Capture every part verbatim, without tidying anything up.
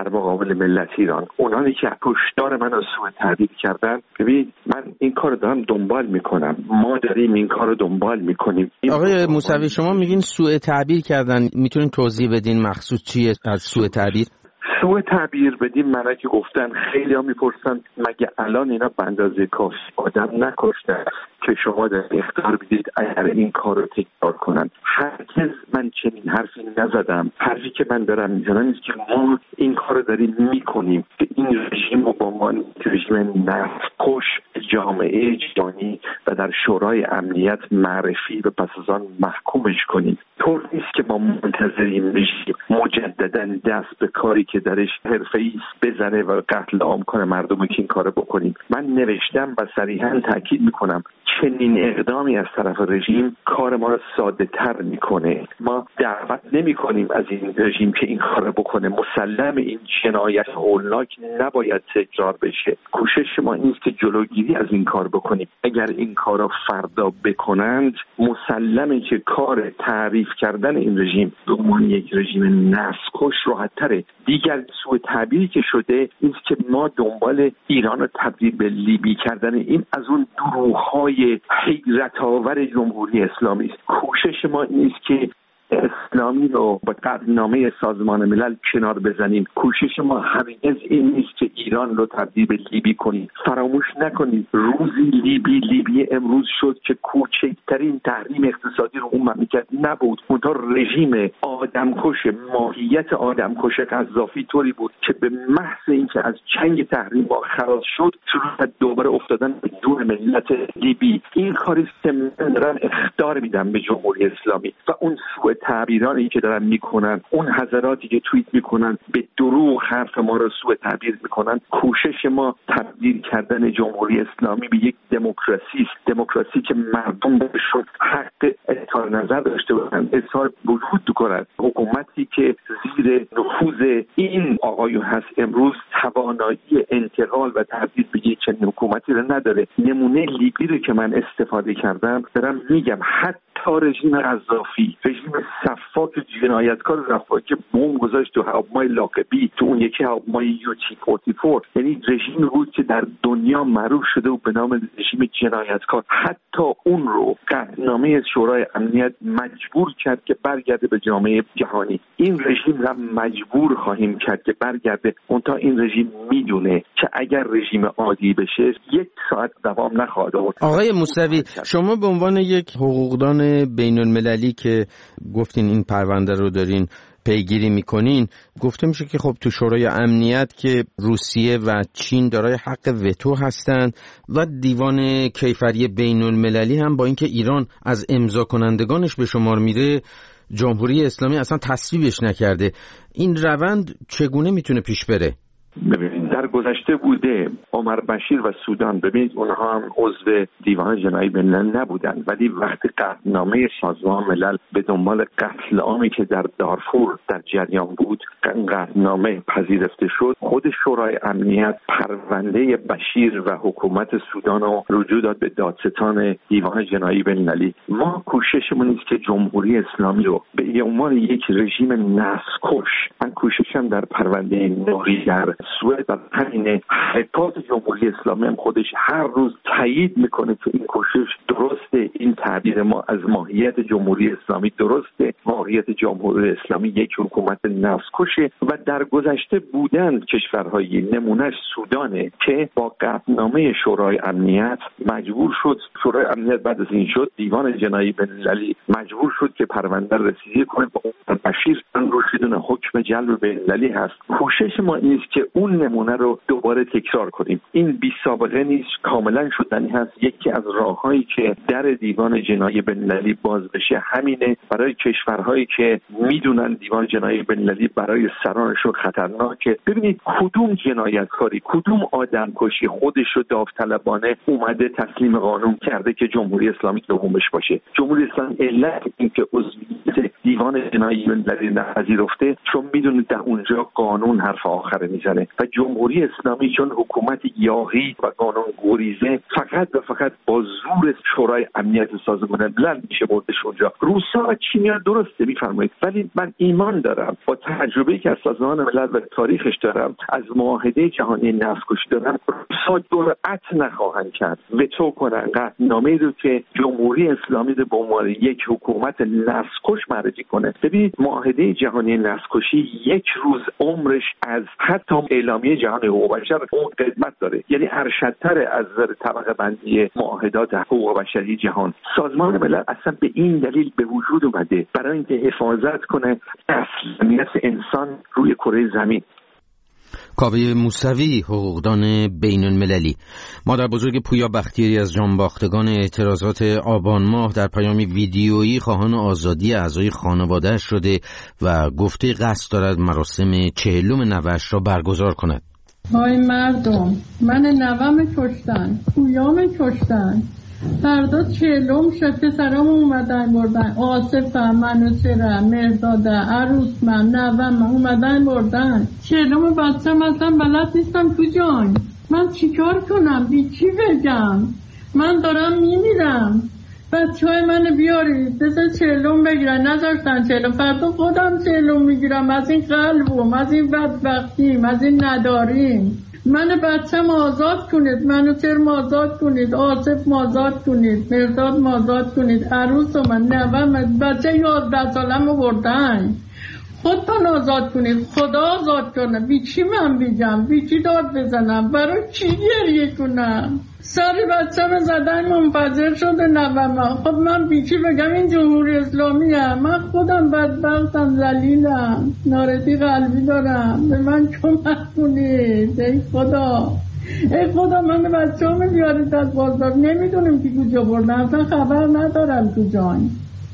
در مقابل ملت ایران. اونانی که کشتار من رو سوء تعبیر کردن، ببین من این کار دارم دنبال میکنم، ما داریم این کار رو دنبال میکنیم. آقای موسوی شما میگین سوء تعبیر کردن، میتونین توضیح بدین مقصود چیه از سوء تعبیر؟ سوء تعبیر بدیم معنی که گفتن، خیلی ها میپرسن مگه الان اینا به اندازه کافی آدم نکشتن که شما در اختیار بدید اگر این کار رو تکرار کنن؟ هرگز من چنین حرفی نزدم. حرفی که من دارم میزنم اینه که ما این کار رو داریم میکنیم که این رژیم رو با ما رژیم نفس‌کش جامعه جهانی و در شورای امنیت معرفی و پس از آن محکومش کنیم. طور نیست که ما منتظریم رژیم مجددا دست به کاری که درش حرفه‌ای بزنه و قتل عام کنه مردم که این کارو بکنیم. من نوشتم و صریحا تاکید میکنم چنین اقدامی از طرف رژیم کار ما رو ساده تر میکنه. ما دعوت نمی کنیم از این رژیم که این کار بکنه. مسلم این جنایت هولناک نباید تکرار بشه. کوشش ما این است که جلوگیری از این کار بکنیم. اگر این کار را فردا بکنند، مسلمه که کار تعریف کردن این رژیم به عنوان یک رژیم نسل‌کش راحت‌تره. دیگر سوء تعبیری که شده این است که ما دنبال ایران رو تبدیل به لیبی کردن، این از اون دروغ‌های حیرت‌آور جمهوری اسلامی است. کوشش ما این است که اسلامی رو با قطعنامه سازمان ملل کنار بزنیم. کوشش ما هرگز این نیست که ایران رو تبدیل به لیبی کنیم. فراموش نکنید روزی لیبی لیبی امروز شد که کوچکترین تحریم اقتصادی رو اون مملکت نبود. اونطور رژیم آدمکش، ماهیت آدمکش قذافی طوری بود که به محض اینکه از چنگ تحریم ما خلاص شد شروع دوباره افتادن به دور ملت لیبی. این کاری که من دارم اخطار میدم به جمهوری اسلامی و اون سوء تعبیرانی که دارن میکنن، اون حضراتی که توییت میکنن به دروغ حرف ما رو سوء تعبیر میکنن. کوشش ما تبدیل کردن جمهوری اسلامی به یک دموکراسی است، دموکراسی که مردم بهشون حق اظهار نظر داشته باشن، اظهار وجود کنند. حکومتی که زیر نفوذ این آقایون هست امروز توانایی انتقال و تبدیل به یک چنین حکومتی رو نداره. نمونه لیبی رو که من استفاده کردم دارم میگم، حتی رژیم قذافی، رژیم صفاک جنایتکار رفاهی که بمب گذاشت تو هواپیمای لاقبی، تو اون یکی هواپیمای یو تی چهل و چهار، یعنی رژیم بود که در دنیا معروف شده و به نام رژیم جنایتکار. حتی اون رو قطعنامه شورای امنیت مجبور کرد که برگرده به جامعه جهانی. این رژیم را مجبور خواهیم کرد که برگرده. اونتا این رژیم میدونه که اگر رژیم عادی بشه یک ساعت دوام نخواهد آورد. آقای موسوی شما به عنوان یک حقوقدان بین المللی که گفتین این پرونده رو دارین پیگیری میکنین، گفته میشه که خب تو شورای امنیت که روسیه و چین دارای حق وتو هستند و دیوان کیفری بین المللی هم با اینکه ایران از امضا کنندگانش به شمار میره، جمهوری اسلامی اصلا تصویبش نکرده. این روند چگونه میتونه پیش بره؟ ببینید در گذشته بوده عمر بشیر و سودان، ببینید اونها هم عضو دیوان جنایی بین الملل نبودن، ولی وقتی قطعنامه سازمان ملل به دنبال قتل عامی که در دارفور در جریان بود قطعنامه پذیرفته شد، خود شورای امنیت پرونده بشیر و حکومت سودان رو رجوع داد به دادستان دیوان جنایی بین المللی. ما کوششمون است که جمهوری اسلامی رو به عنوان یک رژیم نسل‌کش، من کوششم در پرونده نوری در سوئد و همینه، حکومت جمهوری اسلامی هم خودش هر روز تایید میکنه که این کوشش درسته. این تعبیر ما از ماهیت جمهوری اسلامی درسته. ماهیت جمهوری اسلامی یک حکومت نسل‌کشه و در گذشته بودند کشورهای، نمونهش سودانه که با قطعنامه شورای امنیت مجبور شد، شورای امنیت بعد از این شد دیوان جنایی بین المللی مجبور شد که پرونده رسیدگی کنه با بشیر. روش بدون حکم جلب بین المللی هست. کوشش ما این است که اون نمونه رو دوباره تکرار کنیم. این بی سابقه نیست، کاملا شدنی هست. یکی از راههایی که در دیوان جنایی بین المللی باز بشه همینه، برای کشورهایی که میدونن دیوان جنایی بین المللی برای سرانشون خطرناکه. ببینید کدوم جنایتکاری، کدوم آدمکشی خودش رو داوطلبانه اومده تسلیم قانون کرده که جمهوری اسلامی دومش باشه. جمهوری اسلامی علت این که عضویت دیوان جنایی بین المللی نپذیرفته چون میدونه در اونجا قانون حرف آخر میزنه و جمهوری جمهوری اسلامی چون حکومت یاغی و قانون گریزه فقط و فقط با زور شورای امنیت سازمان ملل میشه بردش اونجا. روسا و چینیا درسته میفرمایید، ولی من ایمان دارم با تجربه‌ای که از سازمان ملل و تاریخش دارم، از معاهده جهانی نفت‌کشی دارم، روسا جرأت نخواهند کرد وتو کنن قطعنامه‌ای رو که جمهوری اسلامی رو به عنوان یک حکومت نفت‌کش معرفی کنه. ببینید معاهده جهانی نفت‌کشی یک روز عمرش از حتی اعلامیه جهانی حقوق بشر اون قدمت داره، یعنی ارشدتر از نظر طبقه بندی معاهدات حقوق بشری جهان. سازمان ملل اصلا به این دلیل به وجود اومده برای اینکه حفاظت کنه از امنیت انسان روی کره زمین. کاوه موسوی، حقوقدان بین المللی. مادر بزرگ پویا بختیاری از جانباختگان اعتراضات آبان ماه در پیامی ویدیویی خواهان آزادی اعضای خانواده‌اش شده و گفته قصد دارد مراسم چهلم نوه‌اش را برگزار کند. های مردم، من نوه‌م کشتن، پویام کشتن، فردا چهلم شد که سرام اومدن بردن، آصفم، منوچرم، مرداده، عروسمم، نوهم اومدن بردن. چهلم بچم اصلا بلد نیستم کجان، من چیکار کنم، بی چی بگم، من دارم میمیرم، بچه های من بیارید بذار چهلم بگیرن. نذاشتن چهلم، فردا خودم چهلم میگیرم. از این قلبم، از این بدبختیم، از این نداریم. من بچم آزاد کنید، منو چرم آزاد کنید، آصف آزاد کنید، مرداد آزاد کنید، عروس من، نوام، بچه یازده سالم رو بردن. خودتان آزاد کنید، خدا آزاد کنه. بی چی من بگم، بی چی داد بزنم، برای چی گریه کنم؟ سر بچم زدن منفجر شده نوام. خب من بی چی بگم؟ این جمهوری اسلامی هم. من خودم بدبختم، ذلیلم، نارضی قلبی دارم، به من کمک کنید. ای خدا، ای خدا، من بچه همه بیارید از بازار. نمیدونم که کجا بردن، اصلا خبر ندارم کجان.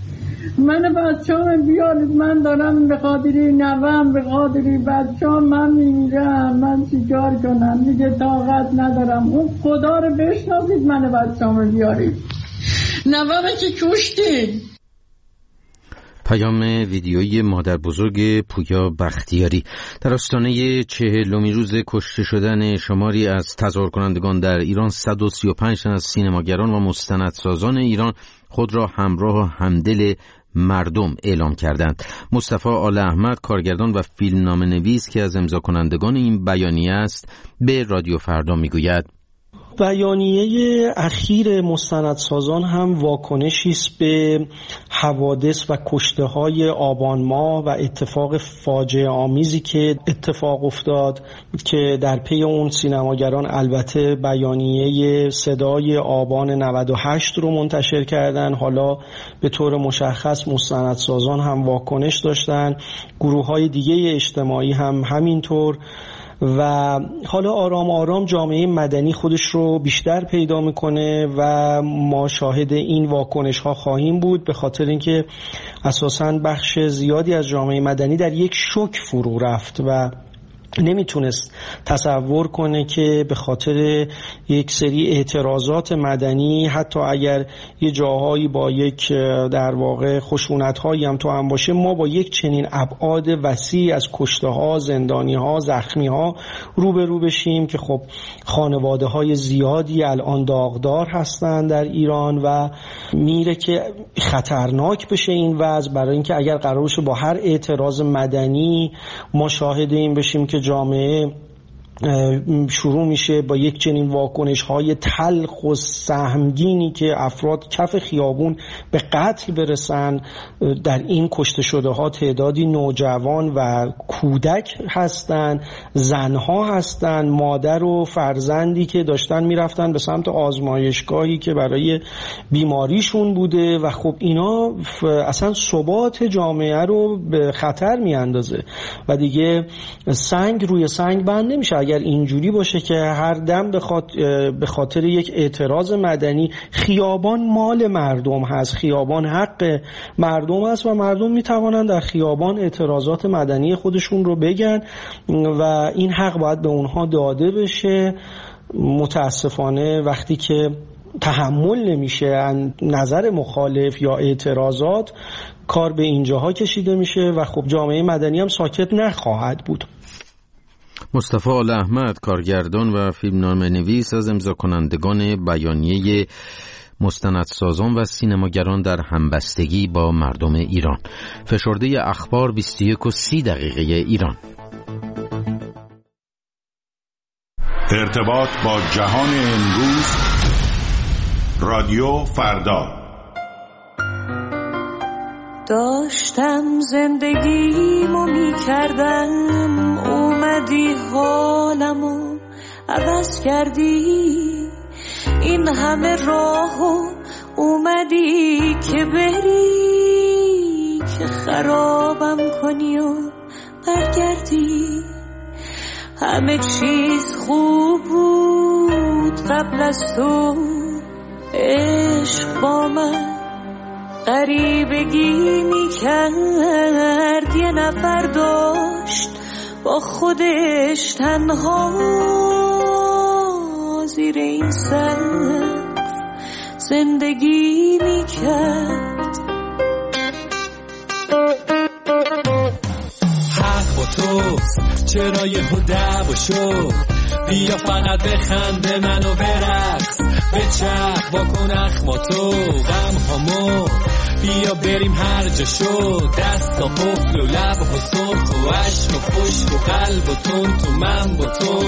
من بچه هم بیارید، من دارم به خاطری نوام، به خاطری بچه هم من میمیرم. من چیکار کنم دیگه، طاقت ندارم. اون خدا رو بشناسید، من بچه هم بیارید، نوام که کشتید. پیام ویدیویی مادر بزرگ پویا بختیاری در آستانه چهلمین روز کشته شدن شماری از تظاهر کنندگان در ایران. صد و سی و پنج تن از سینماگران و مستندسازان ایران خود را همراه و همدل مردم اعلام کردند. مصطفی آل احمد، کارگردان و فیلمنامه نویس که از امضا کنندگان این بیانیه است، به رادیو فردا میگوید: بیانیه اخیر مستندسازان هم واکنشی است به حوادث و کشته‌های آبان ماه و اتفاق فاجعه آمیزی که اتفاق افتاد که در پی اون سینماگران البته بیانیه صدای آبان نود و هشت رو منتشر کردن. حالا به طور مشخص مستندسازان هم واکنش داشتن، گروه‌های دیگه اجتماعی هم همینطور، و حالا آرام آرام جامعه مدنی خودش رو بیشتر پیدا میکنه و ما شاهد این واکنش ها خواهیم بود، به خاطر اینکه اساساً بخش زیادی از جامعه مدنی در یک شوک فرو رفت و نمیتونست تصور کنه که به خاطر یک سری اعتراضات مدنی، حتی اگر یه جاهایی با یک در واقع خشونت‌هایی هم تو هم باشه، ما با یک چنین ابعاد وسیع از کشته‌ها، زندانی‌ها، زخمی‌ها روبرو بشیم که خب خانواده‌های زیادی الان داغدار هستند در ایران و میره که خطرناک بشه این وضع، برای اینکه اگر قرار باشه با هر اعتراض مدنی ما شاهد این بشیم که جامعه شروع میشه با یک چنین واکنش های تلخ و سهمگینی که افراد کف خیابون به قتل برسن. در این کشته شده ها تعدادی نوجوان و کودک هستن، زنها هستن، مادر و فرزندی که داشتن میرفتن به سمت آزمایشگاهی که برای بیماریشون بوده و خب اینا اصلا ثبات جامعه رو به خطر میاندازه و دیگه سنگ روی سنگ بند نمیشه. اگر اینجوری باشه که هر دم به خاطر یک اعتراض مدنی، خیابان مال مردم هست، خیابان حق مردم هست و مردم میتوانند در خیابان اعتراضات مدنی خودشون رو بگن و این حق باید به اونها داده بشه. متاسفانه وقتی که تحمل نمیشه نظر مخالف یا اعتراضات، کار به اینجاها کشیده میشه و خب جامعه مدنی هم ساکت نخواهد بود. مصطفی آل احمد، کارگردان و فیلمنامه نویس، از امضا کنندگان بیانیه مستندسازان و سینماگران در همبستگی با مردم ایران. فشرده اخبار بیست و یک و سی دقیقه ایران. ارتباط با جهان امروز، رادیو فردا. داشتم زندگیمو میکردم، اومدی حالمو عوض کردی. این همه راهو اومدی که بری، که خرابم کنی و برگردی. همه چیز خوب بود قبل از تو، عشق با من غریبگی میکرد. یه نفر داشت با خودش تنها زیر این سقف زندگی میکرد. حق با توست، چرا یهو دعوا شد؟ بیا فقط بخنده منو برقص، بچرخ واکن اخماتو غم هامو، بیا بریم هر جا شد. دست و قفل و لب و سرخ و عشق و خشک و قلب و تون تو من با تو.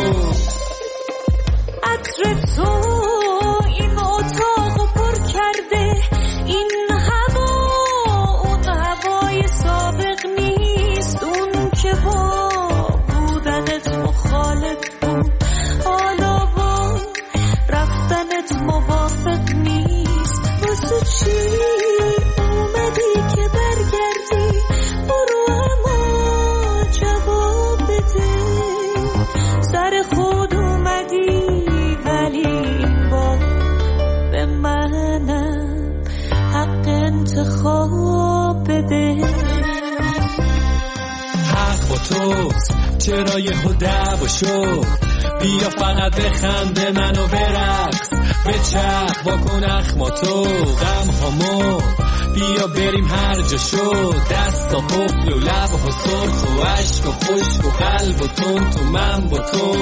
عطر تو این اتاقو پر کرده، این هوا اون هوای سابق نیست. اون که با بودنت مخالف بود، حالا با رفتنت موافق نیست. واسه چی اومدی که برگردی؟ برو اما جواب بده. سر خود اومدی ولی این بار به منم حق انتخاب بده. حق با توست، چرا یهو دعوا شد؟ بیا فقط بخنده منو برقص، بچرخ واکن اخماتو غم هامو، بیا بریم هر جا شد. دست و قفل و لب و سرخ و عشق و خشک و قلب و تون تو من با تو.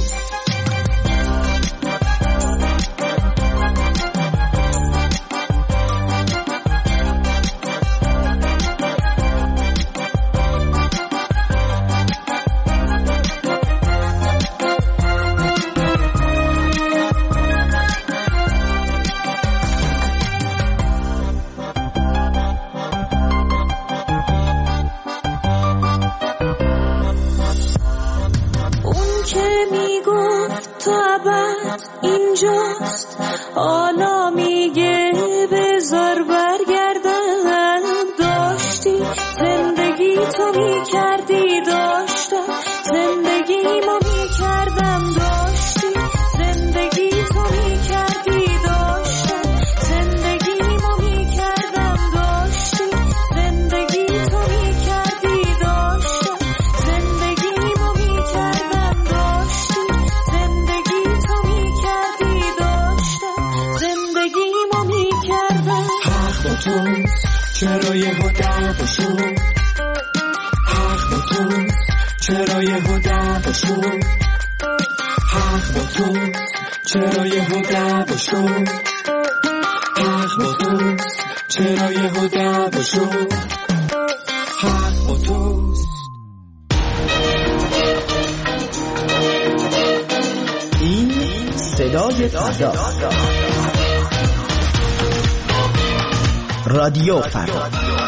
اینجاست حالا میگه بذار برگردم. داشتی زندگی تو میکردی، داشتم زندگی ما میکردم. داشتی زندگی تو میکردی، داشتم زندگی ما میکردم. داشتی زندگی تو میکردی، داشتم زندگی ما میکردم. داشتی زندگی تو میکردی، داشتم زندگی ما میکردم. حق با توست، چرا یهو دعوا شد؟ حق با توست، چرا یهو دعوا شد؟ حق با توست، چرا یهو دعوا شد؟ حق با توست، چرا یهو دعوا شد؟ حق با توست. این صدای فردا، رادیو فردا.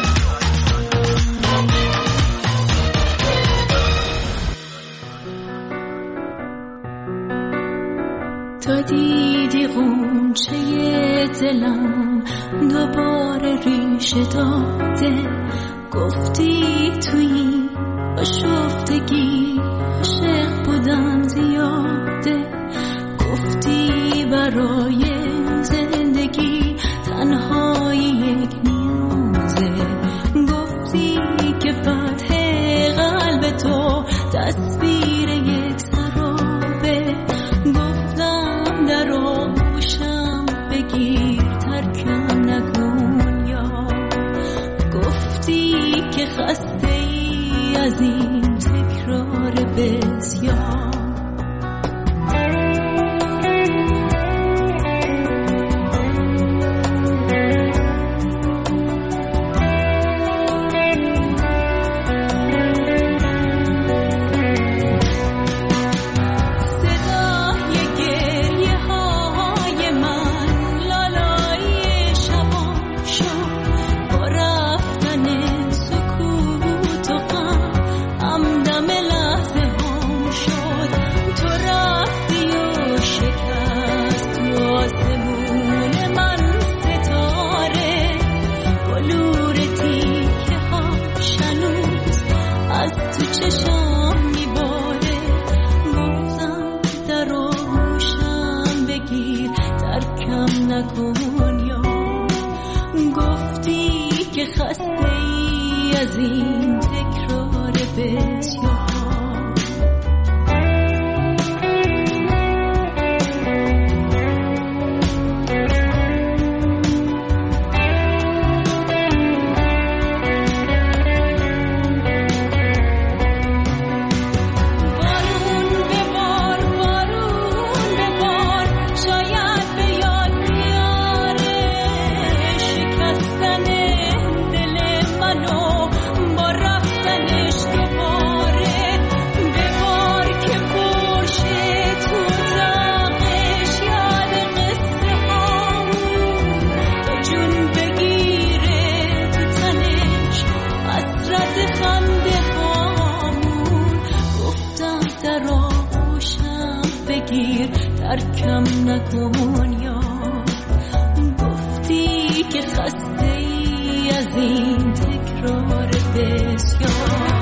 تو دیدی غنچه دلم دوباره ریشه داده، گفتی توی آشفتگی عاشق بودم زیاده، گفتی برای زندگی تنهایی یک نیازه، گفتی که فتح قلب تو تصویر یک سرابه، گفتم در آغوشم بگیر ترکم نکن یا، گفتی که خسته ای از این تکرار بسیار، این تکرار بسیار. ترکم نکن یار، گفتی که خسته ای از این تکرار بسیار.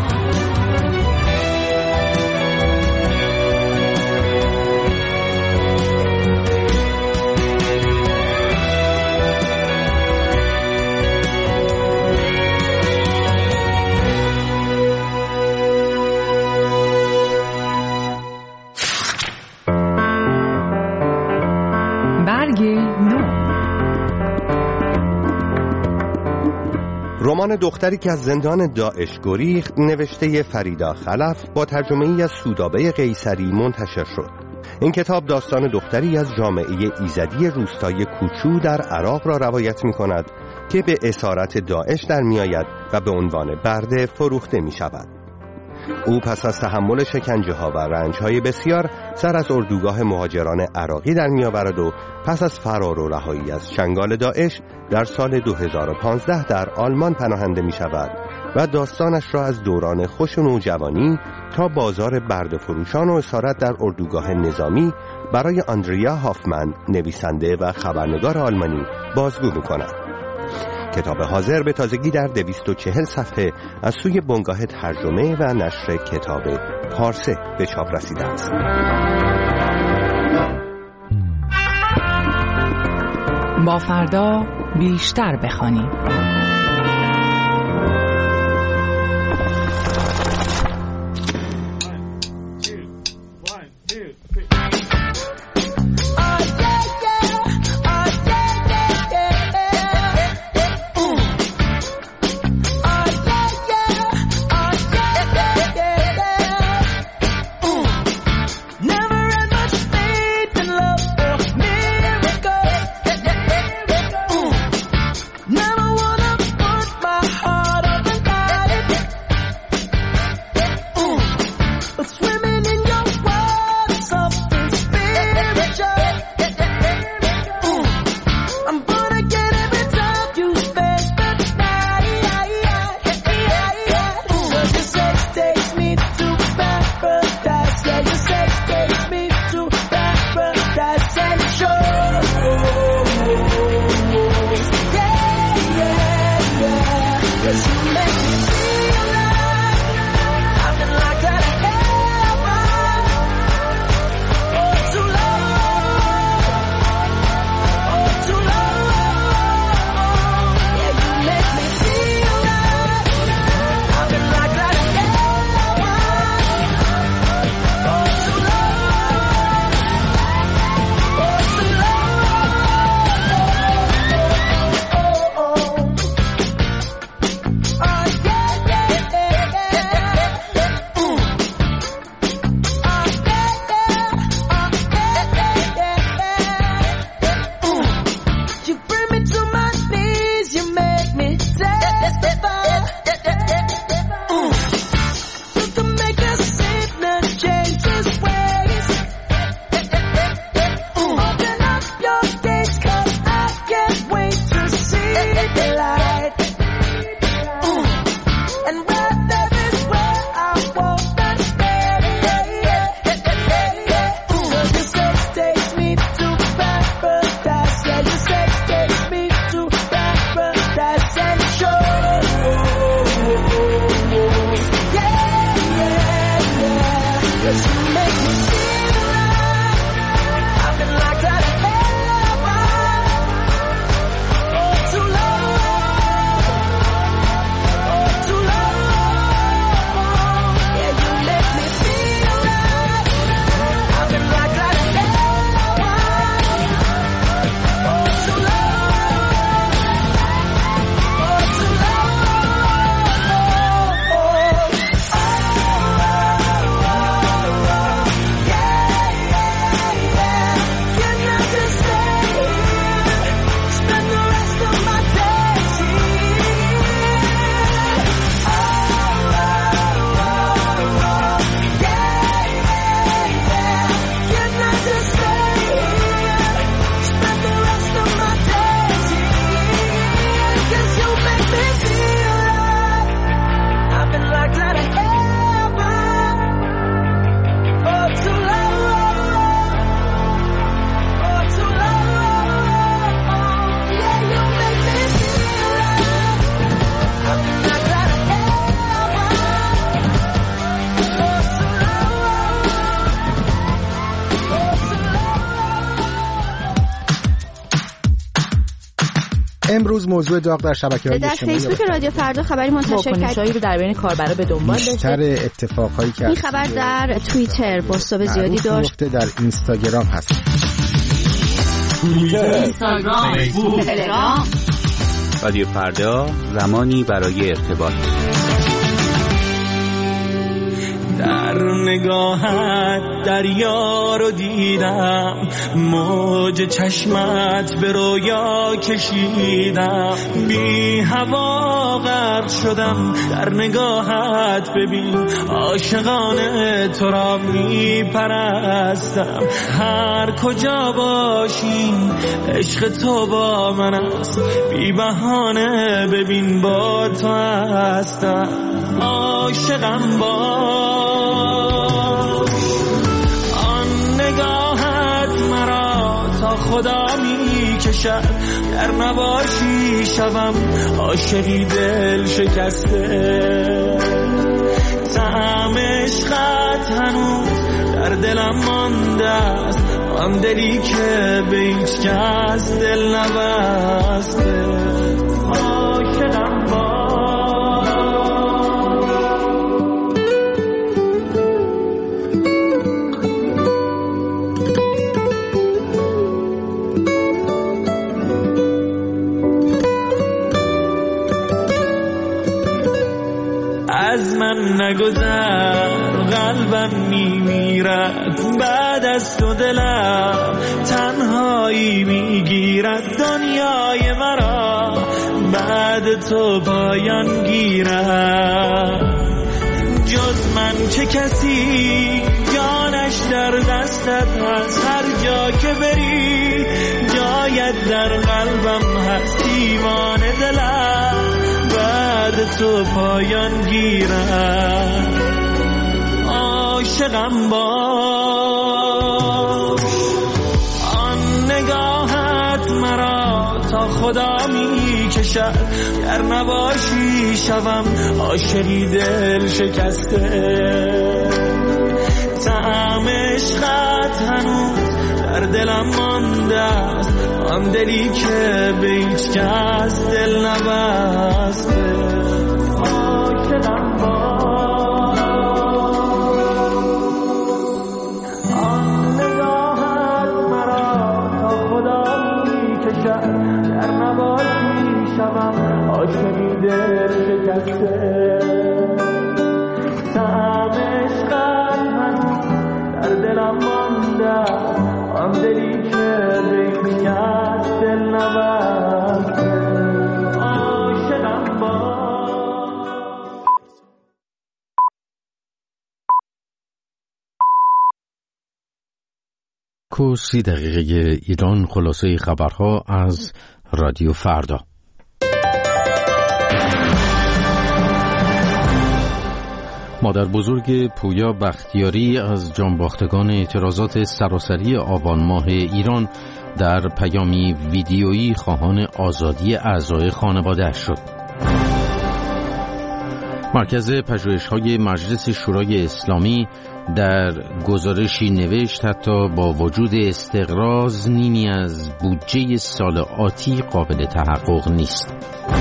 رمان دختری که از زندان داعش گریخت نوشته فریدا خلف با ترجمه ای از سودابه قیصری منتشر شد. این کتاب داستان دختری از جامعه ایزدی روستای کوچو در عراق را روایت می کند که به اسارت داعش در می آید و به عنوان برده فروخته می شود. او پس از تحمل شکنجه ها و رنج های بسیار سر از اردوگاه مهاجران عراقی در می آورد و پس از فرار و رهایی از چنگال داعش در سال دو هزار و پانزده در آلمان پناهنده می شود و داستانش را از دوران خوش نوجوانی تا بازار برده فروشان و اسارت در اردوگاه نظامی برای آندریا هافمن، نویسنده و خبرنگار آلمانی، بازگو می کند. کتاب حاضر به تازگی در دویست و چهل صفحه از سوی بنگاه ترجمه و نشر کتاب پارسه به چاپ رسیده است. با فردا بیشتر بخوانیم. امروز موضوع داغ در شبکه‌های اجتماعی در فیسبوک رادیو فردا خبری منتشر کرد رو در بین کاربرا به دنبال داشته. بیشتر اتفاقایی که این خبر در توییتر پست زیادی داشت. در اینستاگرام هست. اینستاگرام، فیسبوک، تلگرام. رادیو فردا، زمانی برای ارتباط. در نگاهت دریا رو دیدم، موج چشمت به رویا کشیدم، بی هوا غرق شدم در نگاهت، ببین عاشقانه تو را می پرستم، هر کجا باشیم عشق تو با من است، بی بهانه ببین با تو هستم، عاشقم با آن نگاهت مرا تا خدا می کشد، در نباشی شوم عاشقی دل شکسته، طعم عشقت هنوز در دلم مانده است، آن دلی که به هیچ کس دل نبسته، عاشقم با از من نگذر، قلبم میمیرد، بعد از تو دلم تنهایی میگیرد، دنیای مرا بعد تو پایان گیرد، جز من چه کسی جانش در دستت هست، هر جا که بری جایت در قلبم هست، دیوان دلم بعد تو پایان گیرم، عاشقم باش، آن نگاهت مرا تا خدا می کشد، گر نباشی شوم عاشقی دل شکسته، طعم عشقت هنوز در دلم مانده است، آن دلی که به هیچ کس دل نبسته، عاشقم باش، آن نگاهت مرا تا خدا می کشد، در نباشی شوم عاشقی دل شکسته، طعم عشقت هنوز در دلم مانده، آن دلی که به هیچ کس دل نبسته، عاشقم باش. کو سی دقیقه ایران، خلاصه خبرها از رادیو فردا. مادر بزرگ پویا بختیاری از جانباختگان اعتراضات سراسری آبان ماه ایران در پیامی ویدیویی خواهان آزادی اعضای خانواده‌اش شد. مرکز پژوهش‌های مجلس شورای اسلامی در گزارشی نوشت حتی با وجود استقراض نیمی از بودجه سال آتی قابل تحقق نیست.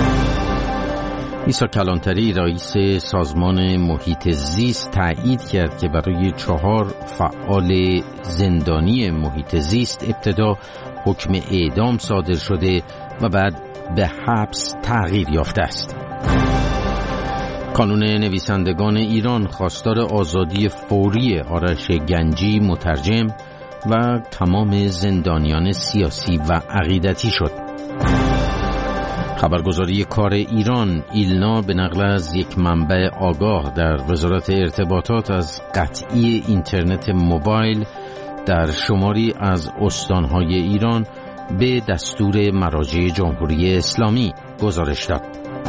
عیسی کلانتری رئیس سازمان محیط زیست تایید کرد که برای چهار فعال زندانی محیط زیست ابتدا حکم اعدام صادر شده و بعد به حبس تغییر یافته است. کانون نویسندگان ایران خواستار آزادی فوری آرش گنجی مترجم و تمام زندانیان سیاسی و عقیدتی شد. خبرگزاری کار ایران ایلنا به نقل از یک منبع آگاه در وزارت ارتباطات از قطعی اینترنت موبایل در شماری از استانهای ایران به دستور مراجع جمهوری اسلامی گزارش داد.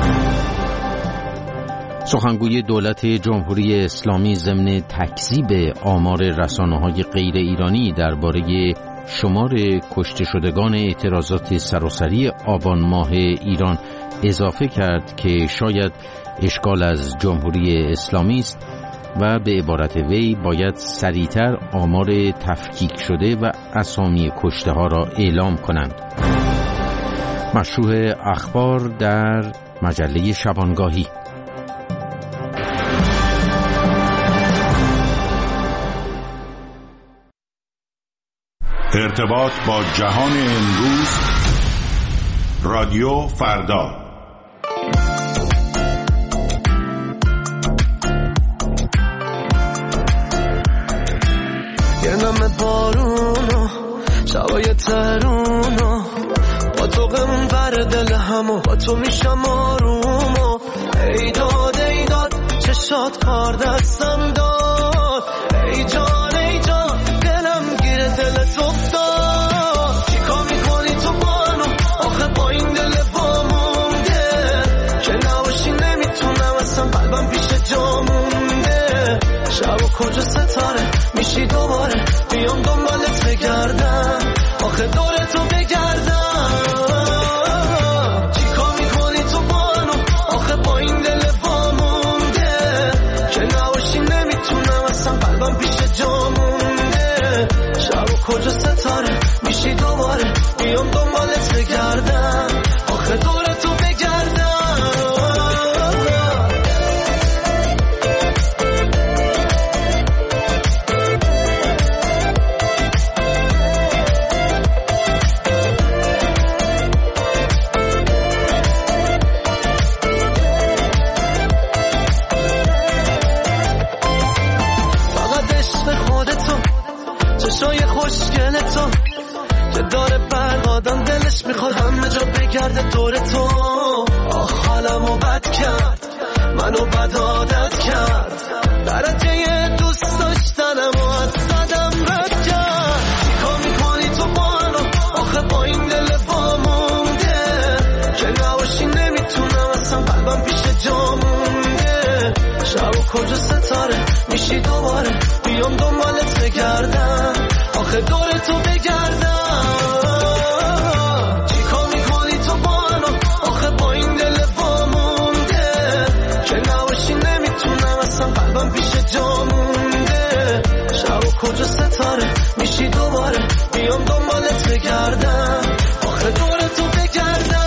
سخنگوی دولت جمهوری اسلامی ضمن تکذیب آمار رسانه‌های غیر ایرانی درباره شمار کشته شدگان اعتراضات سراسری آبان ماه ایران اضافه کرد که شاید اشکال از جمهوری اسلامی است و به عبارت وی باید سریعتر آمار تفکیک شده و اسامی کشته ها را اعلام کنند. مشروع اخبار در مجله شبانگاهی. ارتباط با جهان امروز، رادیو فردا. یه نم بارونو شبای ترونو با تو غمون بر دل همو با تو میشم آرومو ای داد ای داد چشات کار دستم داد ای جان ای جان دلم گیره دلت افتاد چیکار میکنی تو بانو آخه با این دل وامونده که نباشی نمیتونم اصلا قلبم پیش جا مونده شب و کجا ستاره میشی دوباره بیام دنبالت بگردم آخه دور تو بگردم چیکار میکنی تو بانو آخه با این دل وامونده که نباشی نمیتونم اصلا قلبم پیش جا مونده شب و کجا ستاره میشی دوباره بیام دنبالت بگردم آخه دور تو بگردم چشای خوشگل تو که داره برق آدم دلش میخواد همه جا بگرده دور تو آخ حالمو بد کرد منو بد عادت کرد درجه دوست داشتنم و از صدم رد کرد چیکار میکنی تو بانو آخه با این دل وامونده که نباشی نمیتونم اصلا قلبم پیش جا مونده شب و کجا ستاره میشی دوباره بیام دنبالت بگردم آخه دور تو بگردم چیکار میکنی تو بانو آخه با این دل وامونده که نباشی نمیتونم اصلا قلبم پیش جا مونده شب و کجا ستاره میشی دوباره بیام دنبالت بگردم آخه دور تو بگردم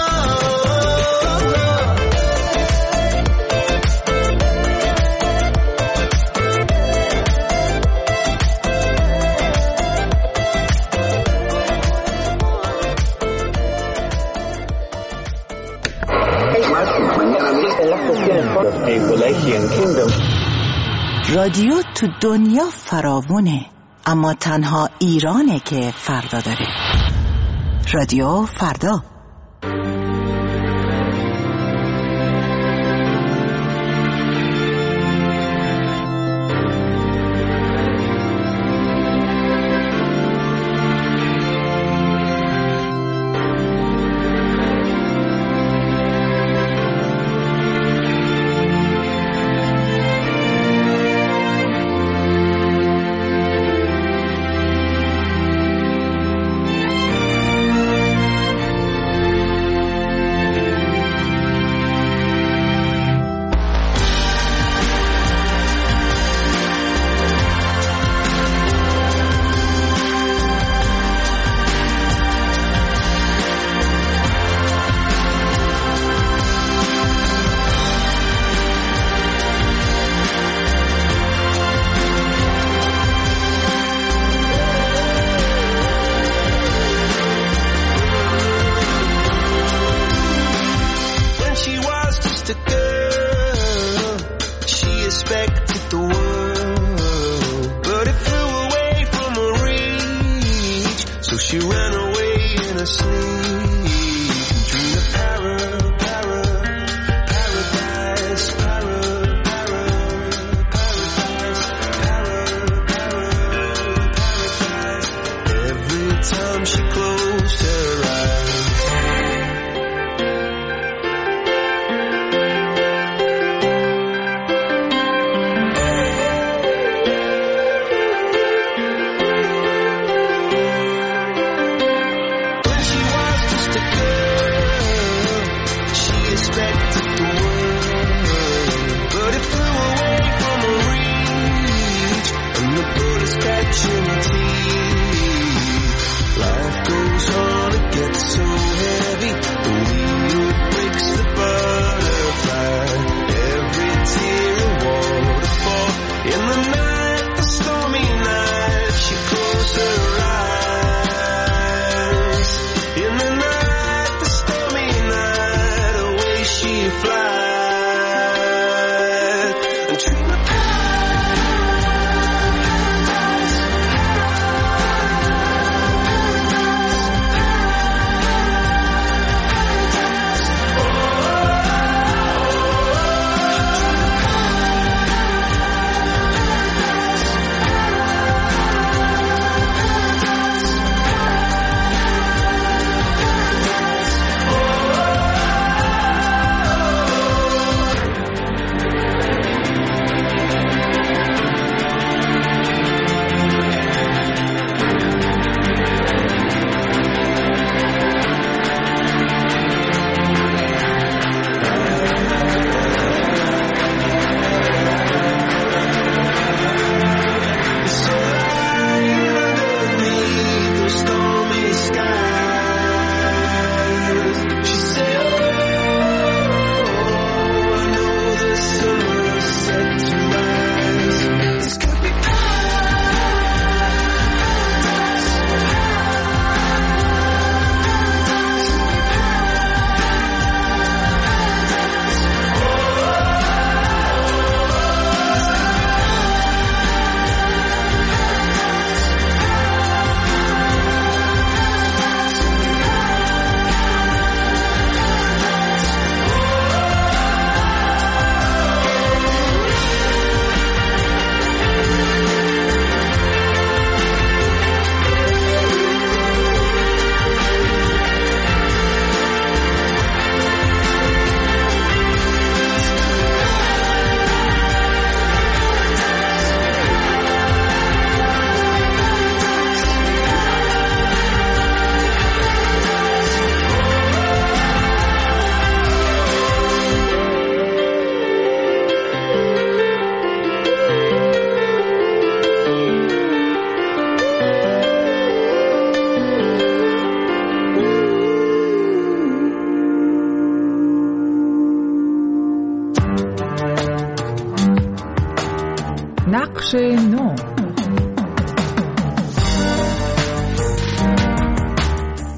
رادیو تو دنیا فراوونه اما تنها ایرانه که فردا داره. رادیو فردا.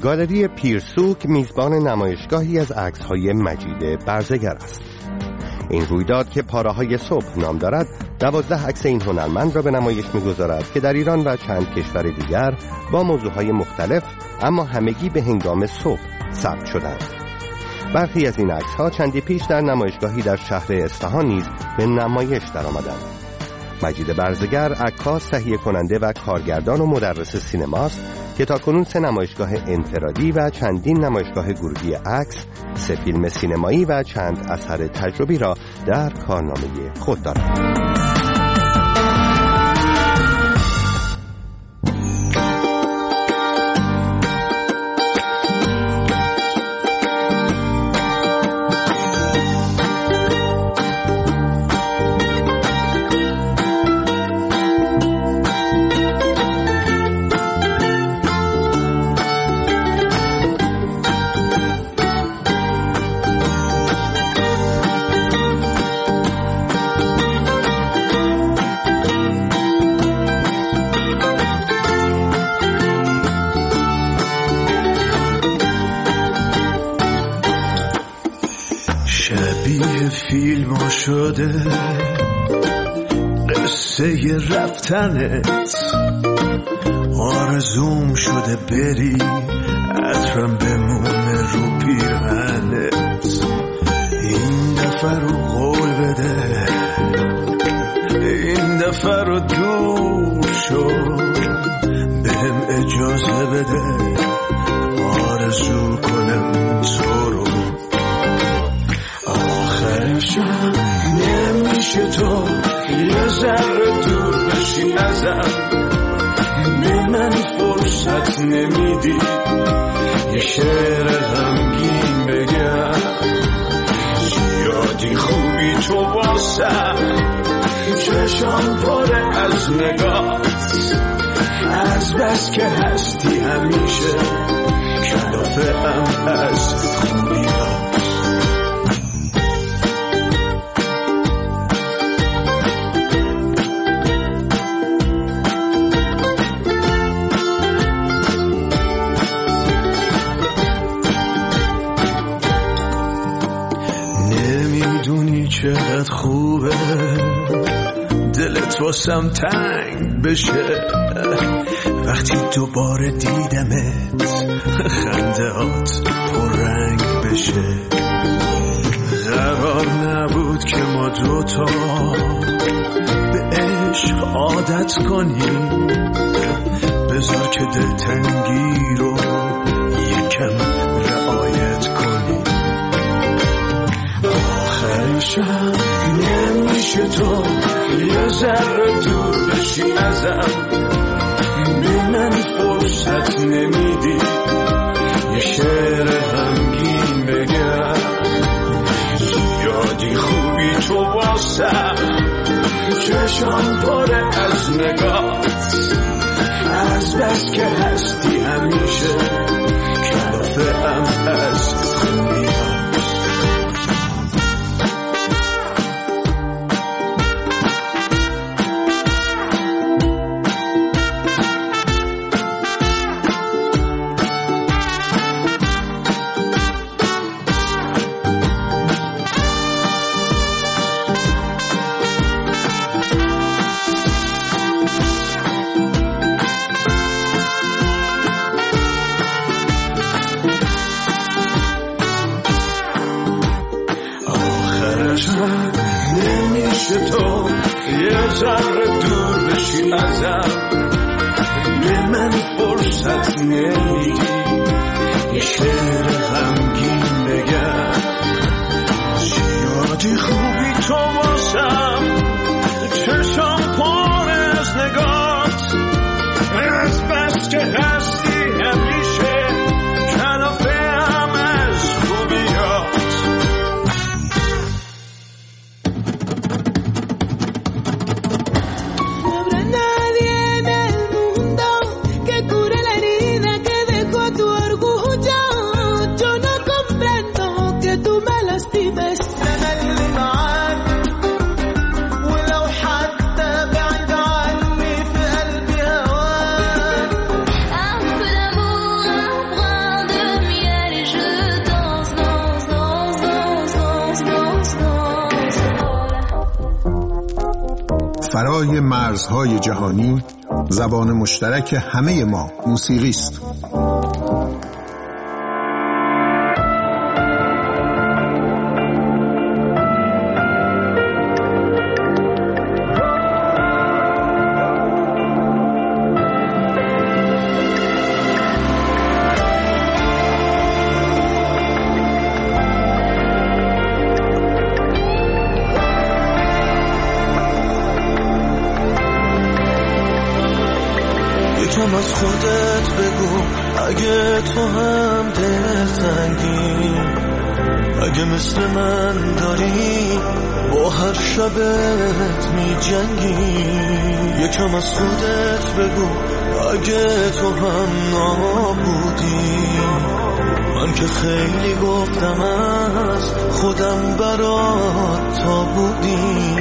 گالری پیرسوک میزبان نمایشگاهی از عکس‌های مجید برزگر است. این رویداد که پاره‌های صبح نام دارد، دوازده عکس این هنرمند را به نمایش می‌گذارد که در ایران و چند کشور دیگر با موضوعهای مختلف اما همگی به هنگام صبح ثبت شدند. برخی از این عکس‌ها چندی پیش در نمایشگاهی در شهر اصفهان نیز به نمایش درآمدند. مجید برزگر عکاس، تهیه کننده و کارگردان و مدرس سینماست که تاکنون سه نمایشگاه انفرادی و چندین نمایشگاه گروهی عکس، سه فیلم سینمایی و چند اثر تجربی را در کارنامه خود دارد. فیلم شده قصه رفتنت، آرزوم شده بری عطرم بمونه رو پیرهنت. این دفعه رو قول بده، این دفعه رو دور شو، بهم اجازه بده آرزو کنم تو رو. آخرشم نمیشه تو یه ذره دور بشی ازم، به من فرصت نمیدی یه شعر غمگین بگم. یادی خوبی تو واسم، چشام پره از نگات، از بس که هستی همیشه کلافه ام از خوبی ها. چقدر خوبه دلت واسم تنگ بشه وقتی دوباره دیدمت، خندهات پررنگ بشه. قرار نبود که ما دوتا به عشق عادت کنیم، بذار که دلتنگی رو یکم رعایت کنیم. آخرشم نمیشه تو یه ذره دور بشی ازم، به من فرصت نمیدی یه شعر غمگین بگم. یادی خوبی تو واسم، چشام پره از نگات، از بس که هستی همیشه کلافه ام از خوبی ها. نمیشه تو یه ذره دور بشی ازم، به من فرصت نمیدی یه شعر غمگین بگم. یادی خوبی تو واسم، چشام پر از نگات، از بس که هستی همیشه کلافه هم از خوبیات. I'm فرای مرزهای جهانی زبان مشترک همه ما موسیقی است. یکم از خودت بگو اگه تو هم دلتنگی، اگه مثل من داری با هر شبت می جنگی. یکم از خودت بگو اگه تو هم نابودی، من که خیلی گفتم از خودم برات تا بودی.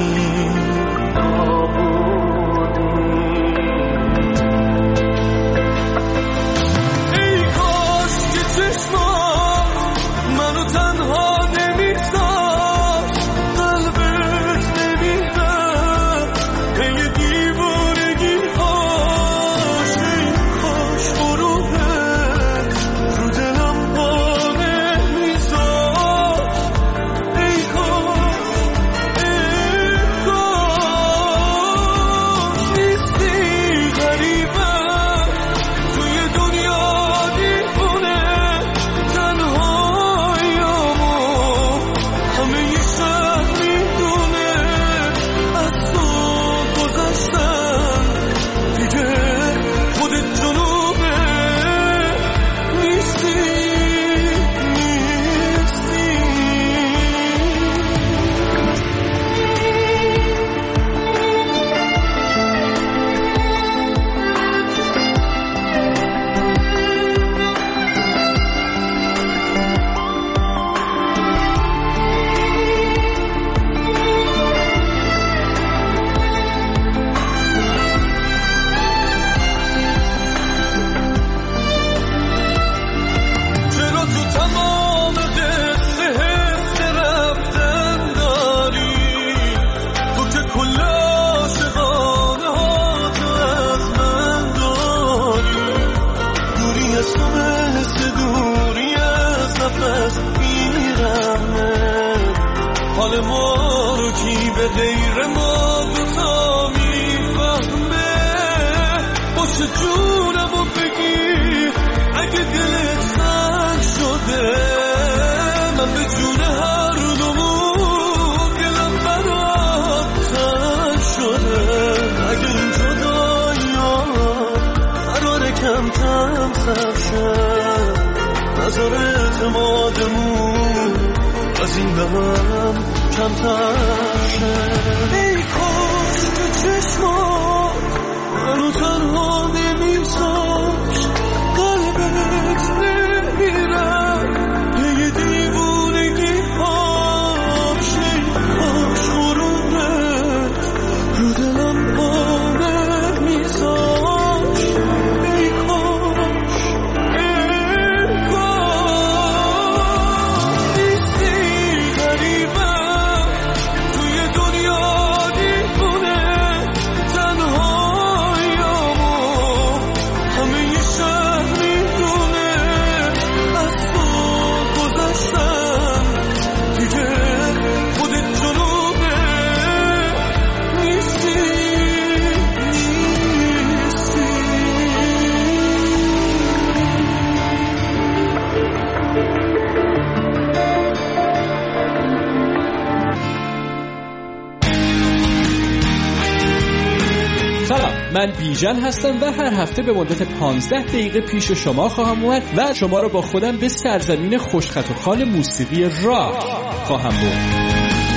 من بیژن هستم و هر هفته به مدت پانزده دقیقه پیش شما خواهم اومد و شما رو با خودم به سرزمین خوشخط و خال موسیقی راک خواهم برد.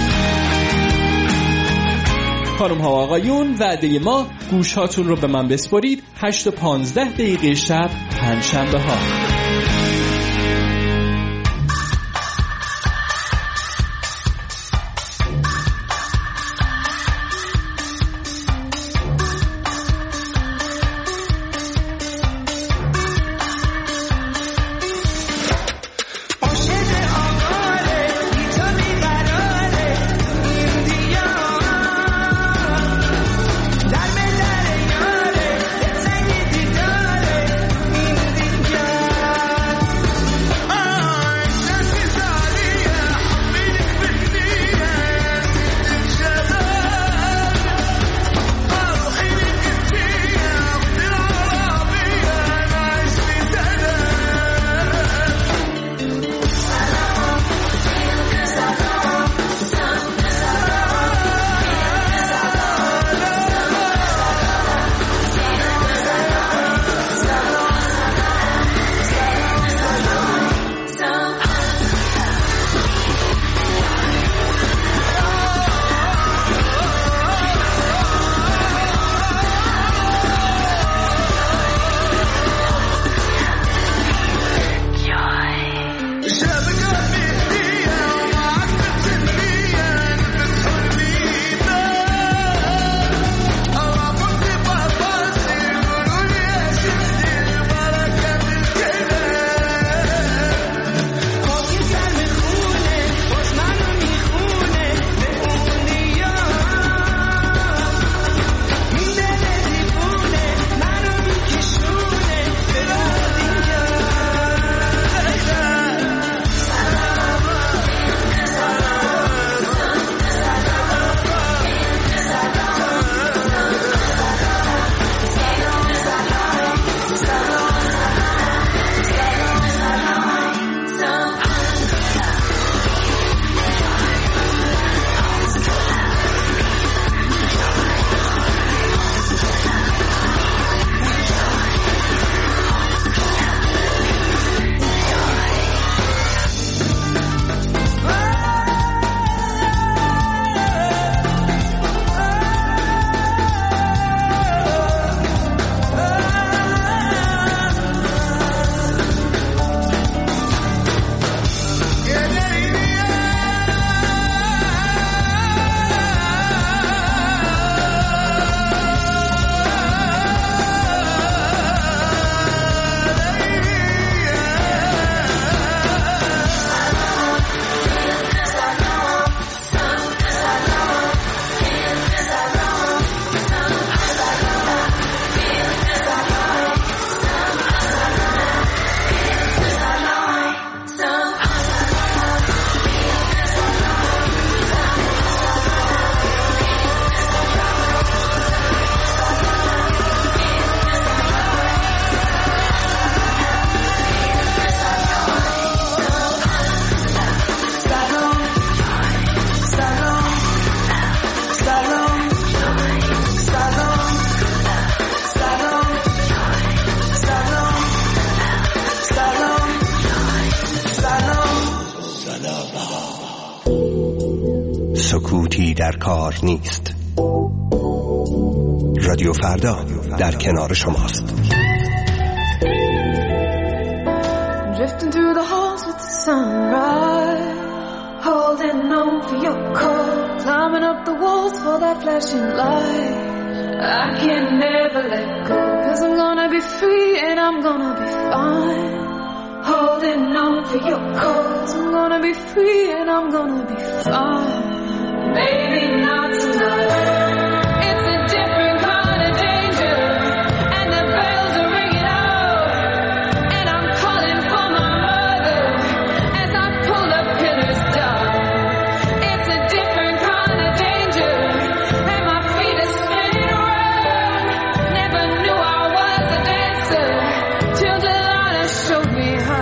خانم ها و آقایون، وعده ما گوش هاتون رو به من بسپارید. هشت و پانزده دقیقه شب پنجشنبه ها. در کار نیست. رادیو فردا در کنار شماست. Drifting through the halls with the sunrise, holding on for your call, climbing up the walls for that flashing light. I can never let go, 'cause I'm gonna be free and I'm gonna be fine. Holding on for your cause, I'm gonna be free and I'm gonna be fine. Maybe not tonight. It's a different kind of danger, and the bells are ringing out, and I'm calling for my mother as I pull the pillars down. It's a different kind of danger, and my feet are spinning around. Never knew I was a dancer till Delilah showed me how.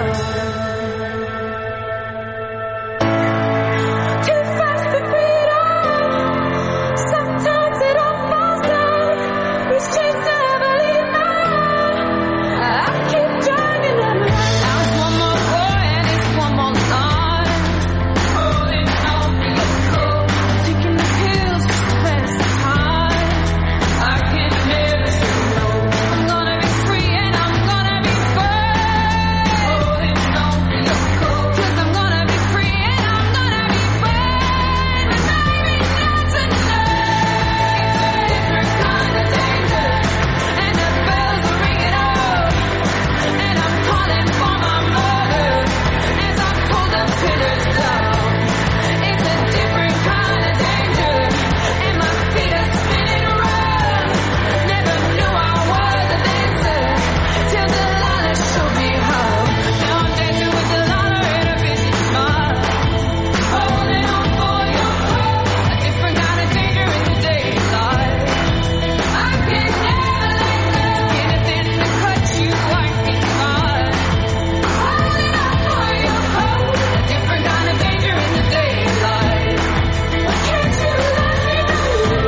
Too fast to beat on. Sometimes it all falls down. These chains never leave me. I keep dragging them. Now it's one more boy and it's one more line. Holding on for your coat, taking the pills just to pass the time. I can never say no. I'm gonna be free and I'm gonna be fine. Holding on for your coat, 'cause I'm gonna be free and I'm gonna be fine. But maybe not tonight. It's a different kind of danger, and the bells are ringing out, and I'm calling for my mother as I pull the pillars down. It's a different kind of danger, and my feet are spinning around. Never knew I was a dancer till Delilah showed me how. Now I'm dancing with Delilah in a busy smile, holding on for your call. A different kind of danger in the daylight. I can never let go. Anything to cut you, I can find. Holding on for your call. A different kind of danger in the daylight. Why can't you let me know?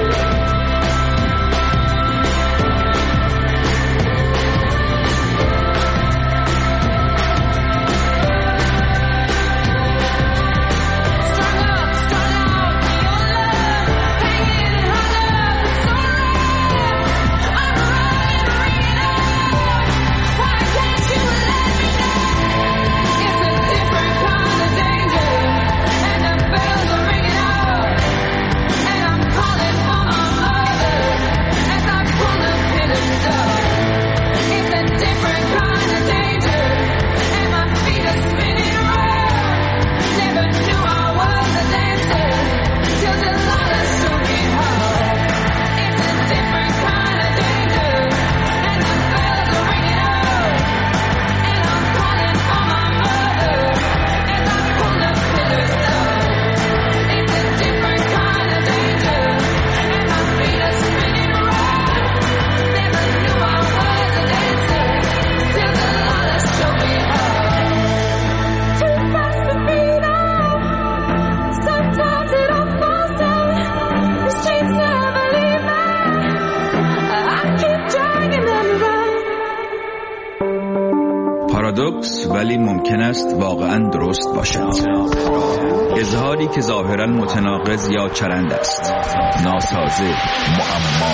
Strung up, strung out for your love, hanging hung up, so rare. I'm running, ringing out. Why can't you let me know? It's a different kind of danger, and the bells are ringing out, and I'm calling for my mother as I pull the pillars down. It's a different kind of danger, and my feet are spinning around. Never knew I was a dancer till Delilah showed me how. It's a different kind of danger, and the bells are ringing out, and I'm calling for my mother as I pull the pillars down. It's a different kind of danger, and my feet are spinning around. Never knew I was a dancer till Delilah showed me how. Too fast to beat on. Sometimes it all falls down. These chains never leave me. I keep dragging them around. پارادوکس ولی ممکن است واقعا درست باشد. اظهاری که ظاهرا متناقض یا چرند است، ناسازه، معما.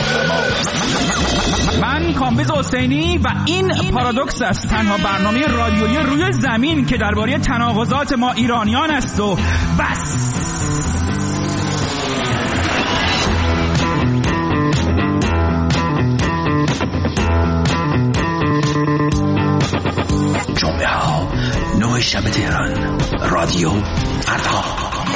من کامبیز حسینی و این پارادوکس است، تنها برنامه رادیویی روی زمین که درباره تناقضات ما ایرانیان است و بس. جمعه ها نه شب تهران، رادیو فردا.